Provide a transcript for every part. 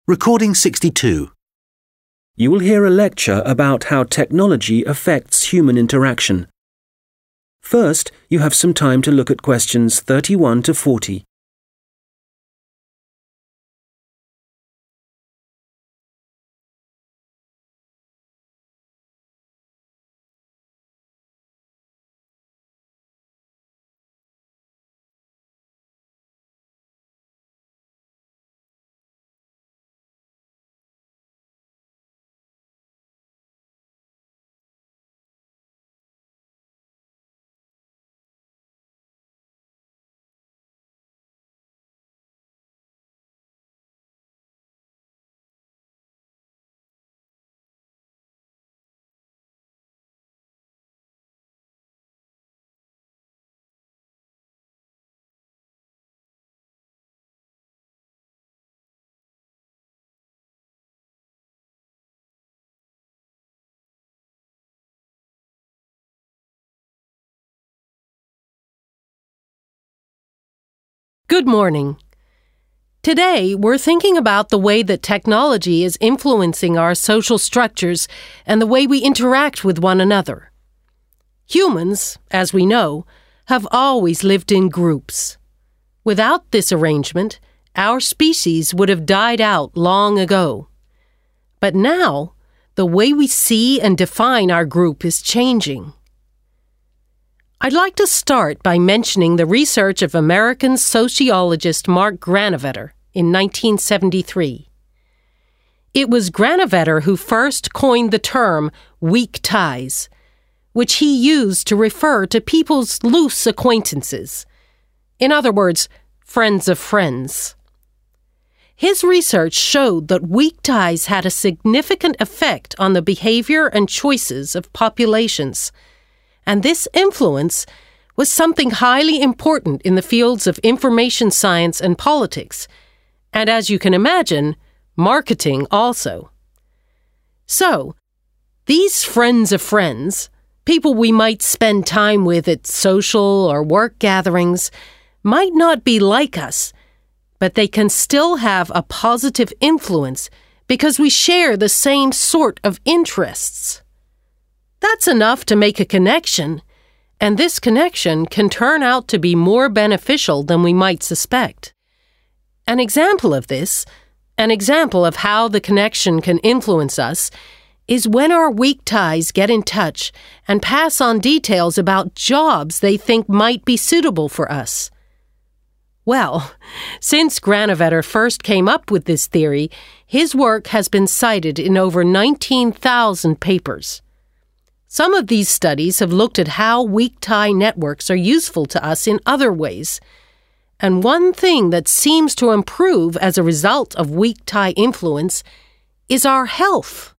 Recording 62. You will hear a lecture about how technology affects human interaction. First, you have some time to look at questions 31 to 40. Good morning. Today, we're thinking about the way that technology is influencing our social structures and the way we interact with one another. Humans, as we know, have always lived in groups. Without this arrangement, our species would have died out long ago. But now, the way we see and define our group is changing. I'd like to start by mentioning the research of American sociologist Mark Granovetter in 1973. It was Granovetter who first coined the term weak ties, which he used to refer to people's loose acquaintances. In other words, friends of friends. His research showed that weak ties had a significant effect on the behavior and choices of populations. And this influence was something highly important in the fields of information science and politics, and as you can imagine, marketing also. So, these friends of friends, people we might spend time with at social or work gatherings, might not be like us, but they can still have a positive influence because we share the same sort of interests. That's enough to make a connection, and this connection can turn out to be more beneficial than we might suspect. An example of this, an example of how the connection can influence us, is when our weak ties get in touch and pass on details about jobs they think might be suitable for us. Well, since Granovetter first came up with this theory, his work has been cited in over 19,000 papers. Some of these studies have looked at how weak tie networks are useful to us in other ways. And one thing that seems to improve as a result of weak tie influence is our health.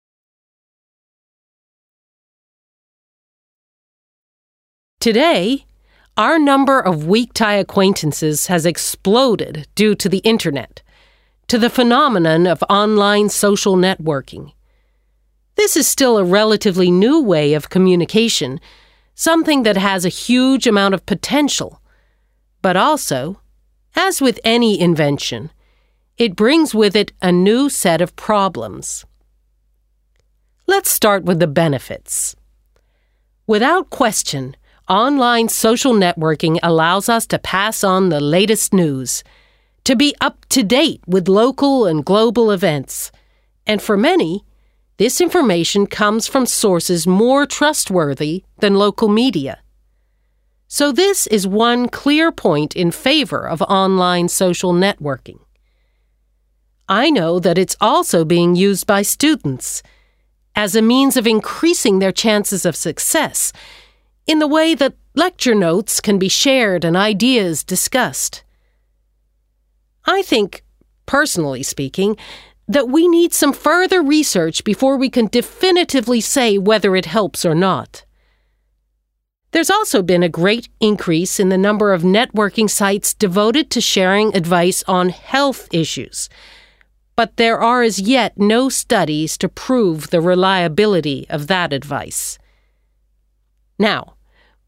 Today, our number of weak tie acquaintances has exploded due to the internet, to the phenomenon of online social networking. This is still a relatively new way of communication, something that has a huge amount of potential. But also, as with any invention, it brings with it a new set of problems. Let's start with the benefits. Without question, online social networking allows us to pass on the latest news, to be up to date with local and global events, and for many, this information comes from sources more trustworthy than local media. So this is one clear point in favor of online social networking. I know that it's also being used by students as a means of increasing their chances of success in the way that lecture notes can be shared and ideas discussed. I think, personally speaking, that we need some further research before we can definitively say whether it helps or not. There's also been a great increase in the number of networking sites devoted to sharing advice on health issues, but there are as yet no studies to prove the reliability of that advice. Now,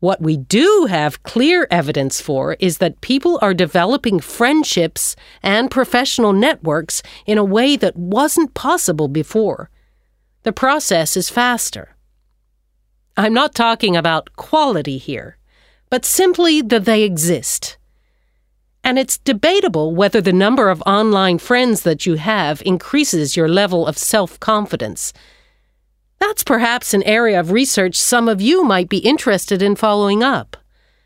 What we do have clear evidence for is that people are developing friendships and professional networks in a way that wasn't possible before. The process is faster. I'm not talking about quality here, but simply that they exist. And it's debatable whether the number of online friends that you have increases your level of self-confidence. That's perhaps an area of research some of you might be interested in following up.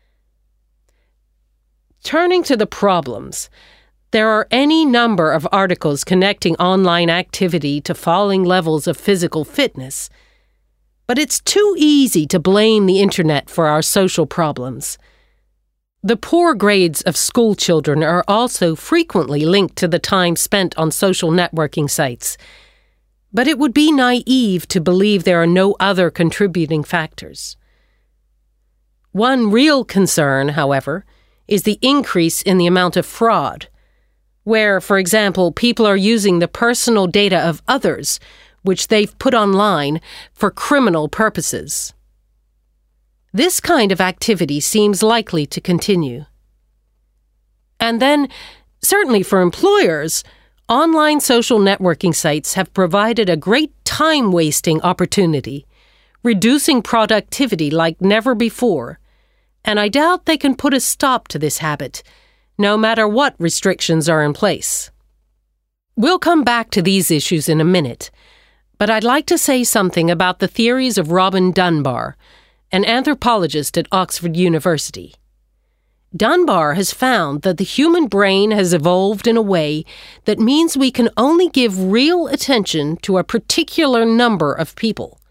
Turning to the problems, there are any number of articles connecting online activity to falling levels of physical fitness. But it's too easy to blame the internet for our social problems. The poor grades of school children are also frequently linked to the time spent on social networking sites. But it would be naive to believe there are no other contributing factors. One real concern, however, is the increase in the amount of fraud, where, for example, people are using the personal data of others, which they've put online, for criminal purposes. This kind of activity seems likely to continue. And then, certainly for employers, online social networking sites have provided a great time-wasting opportunity, reducing productivity like never before, and I doubt they can put a stop to this habit, no matter what restrictions are in place. We'll come back to these issues in a minute, but I'd like to say something about the theories of Robin Dunbar, an anthropologist at Oxford University. Dunbar has found that the human brain has evolved in a way that means we can only give real attention to a particular number of people.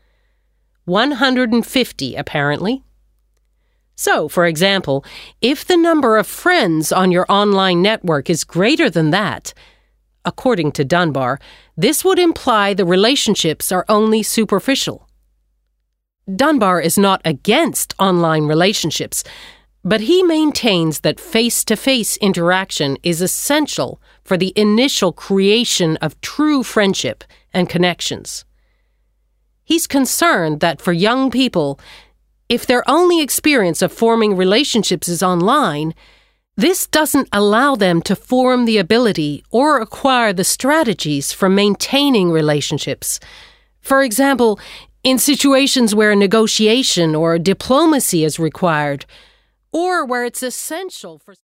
150, apparently. So, for example, if the number of friends on your online network is greater than that, according to Dunbar, this would imply the relationships are only superficial. Dunbar is not against online relationships, but he maintains that face-to-face interaction is essential for the initial creation of true friendship and connections. He's concerned that for young people, if their only experience of forming relationships is online, this doesn't allow them to form the ability or acquire the strategies for maintaining relationships. For example, in situations where negotiation or diplomacy is required, or where it's essential for